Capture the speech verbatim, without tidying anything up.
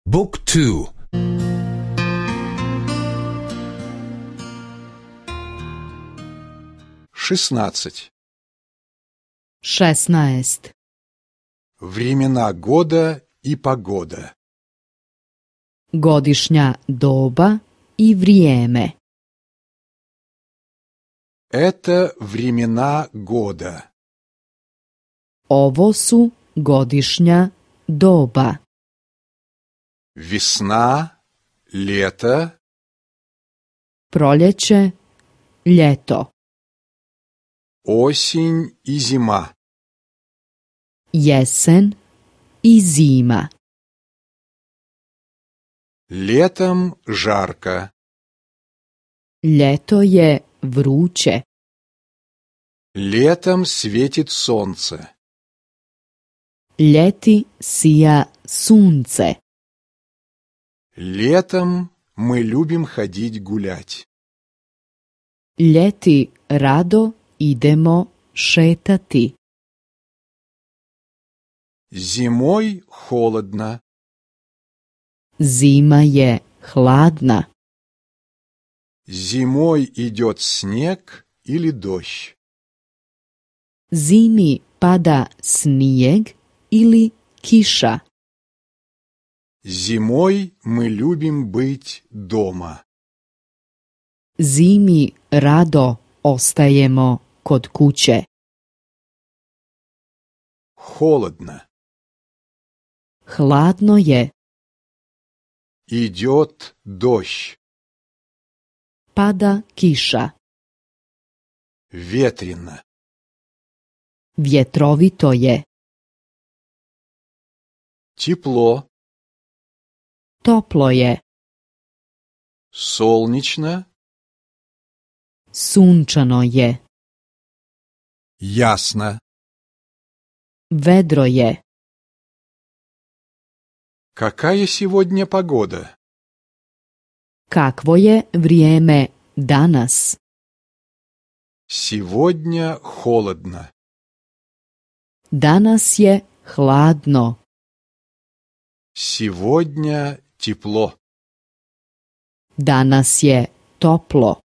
بوك تو. шестнадцать. šesnaest. Времена года и погода. Godišnja doba i vrijeme. Это времена года. Ovo su godišnja doba. Весна, лето, Proljeće, ljeto. осень и зима. Jesen i zima. Летом жарко. Ljeto je vruće. Летом светит солнце. Ljeti sija sunce. Летом мы любим ходить гулять. Ljeti rado idemo šetati. Зимой холодно. Zima je hladna. Зимой идет снег или дождь. Zimi pada snijeg ili kiša. Зимой мы любим быть дома. Zimi rado ostajemo kod kuće. Холодно. Hladno je. Идет дождь. Pada kiša. Ветрено. Vjetrovito je. Тепло. Toplo je. Солнечно. Sunčano je. Ясно. Vedro je. Какая сегодня погода? Kakvo je vrijeme danas? Сегодня холодно. Danas je hladno. Сегодня тепло. Danas je toplo.